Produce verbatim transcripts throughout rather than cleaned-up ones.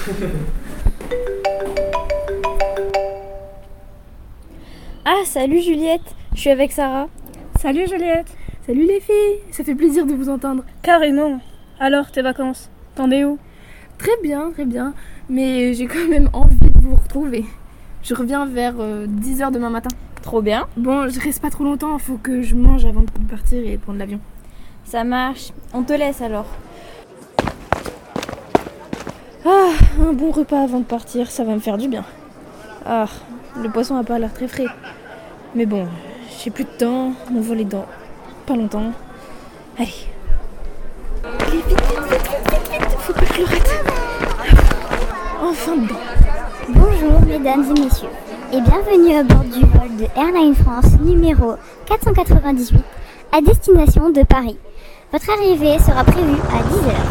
Ah, salut Juliette, je suis avec Sarah. Salut Juliette. Salut les filles, ça fait plaisir de vous entendre. Carrément. Alors, tes vacances, t'en es où? Très bien, très bien, mais j'ai quand même envie de vous retrouver. Je reviens vers euh, dix heures demain matin. Trop bien. Bon, je reste pas trop longtemps, faut que je mange avant de partir et prendre l'avion. Ça marche, on te laisse alors. Ah, un bon repas avant de partir, ça va me faire du bien. Ah, le poisson a pas l'air très frais. Mais bon, j'ai plus de temps, mon vol est dans pas longtemps. Allez. Allez, vite, vite, vite, vite, vite, faut pas que je le rate. Enfin dedans. Bonjour mesdames et messieurs, et bienvenue à bord du vol de Airline France numéro quatre cent quatre-vingt-dix-huit à destination de Paris. Votre arrivée sera prévue à dix heures.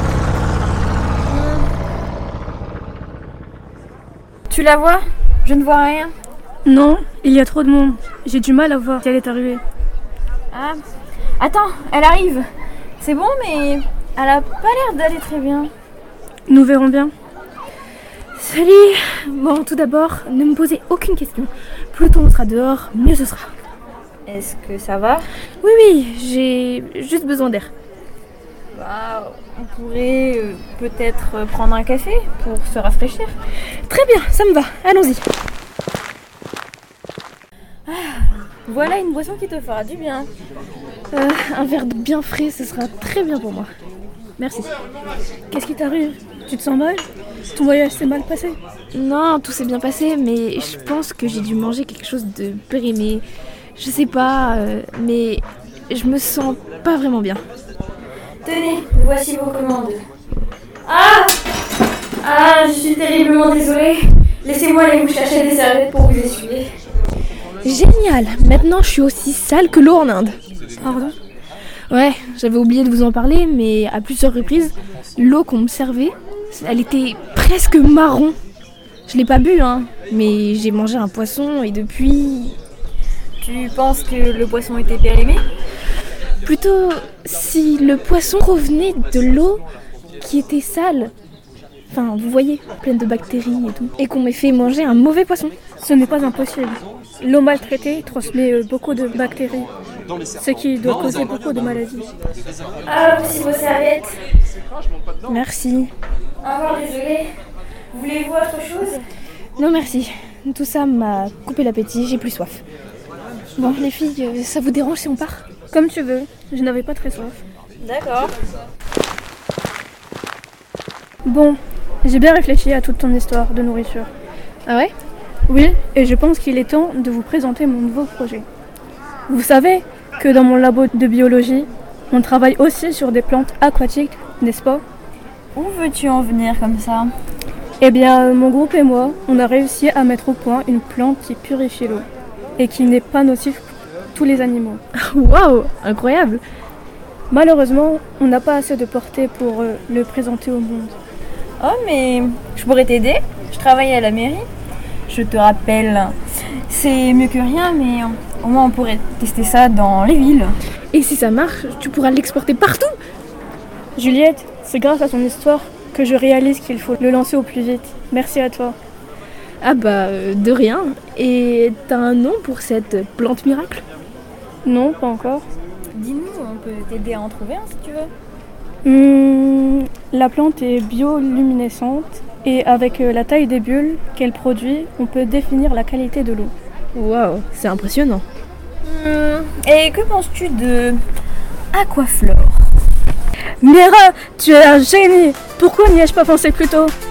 Tu la vois? Je ne vois rien. Non, il y a trop de monde. J'ai du mal à voir si elle est arrivée. Ah, attends, elle arrive. C'est bon, mais elle a pas l'air d'aller très bien. Nous verrons bien. Salut. Bon, tout d'abord, ne me posez aucune question. Plus tôt on sera dehors, mieux ce sera. Est-ce que ça va? Oui, oui, j'ai juste besoin d'air. Bah, on pourrait euh, peut-être euh, prendre un café pour se rafraîchir. Très bien, ça me va, allons-y. Ah, voilà une boisson qui te fera du bien. Euh, un verre bien frais, ce sera très bien pour moi. Merci. Qu'est-ce qui t'arrive? Tu te sens mal? Ton voyage s'est mal passé? Non, tout s'est bien passé, mais je pense que j'ai dû manger quelque chose de périmé. Je sais pas, euh, mais je me sens pas vraiment bien. Tenez, voici vos commandes. Ah Ah, je suis terriblement désolée. Laissez-moi aller vous chercher des serviettes pour vous essuyer. Génial! Maintenant, je suis aussi sale que l'eau en Inde. Pardon? Ouais, j'avais oublié de vous en parler, mais à plusieurs reprises, l'eau qu'on me servait, elle était presque marron. Je l'ai pas bu, hein, mais j'ai mangé un poisson et depuis... Tu penses que le poisson était périmé? Plutôt, si le poisson provenait de l'eau qui était sale, enfin, vous voyez, pleine de bactéries et tout, et qu'on m'ait fait manger un mauvais poisson. Ce n'est pas impossible. L'eau maltraitée transmet euh, beaucoup de bactéries, ce qui doit causer beaucoup de maladies. Ah, voici vos serviettes. Merci. Encore désolée. Voulez-vous autre chose? Non, merci. Tout ça m'a coupé l'appétit, j'ai plus soif. Bon, les filles, euh, ça vous dérange si on part? Comme tu veux, je n'avais pas très soif. D'accord. Bon, j'ai bien réfléchi à toute ton histoire de nourriture. Ah ouais? Oui, et je pense qu'il est temps de vous présenter mon nouveau projet. Vous savez que dans mon labo de biologie, on travaille aussi sur des plantes aquatiques, n'est-ce pas? Où veux-tu en venir comme ça? Eh bien, mon groupe et moi, on a réussi à mettre au point une plante qui purifie l'eau et qui n'est pas nocive pour tous les animaux. Waouh, incroyable! Malheureusement, on n'a pas assez de portée pour euh, le présenter au monde. Oh, mais je pourrais t'aider. Je travaille à la mairie. Je te rappelle, c'est mieux que rien, mais au moins on pourrait tester ça dans les villes. Et si ça marche, tu pourras l'exporter partout! Juliette, c'est grâce à ton histoire que je réalise qu'il faut le lancer au plus vite. Merci à toi. Ah bah, euh, de rien. Et t'as un nom pour cette plante miracle? Non, pas encore. Dis-nous, on peut t'aider à en trouver un si tu veux. Hum, la plante est bioluminescente et avec la taille des bulles qu'elle produit, on peut définir la qualité de l'eau. Waouh, c'est impressionnant. Hum, et que penses-tu de Aquaflore? Mira, tu es un génie! Pourquoi n'y ai-je pas pensé plus tôt?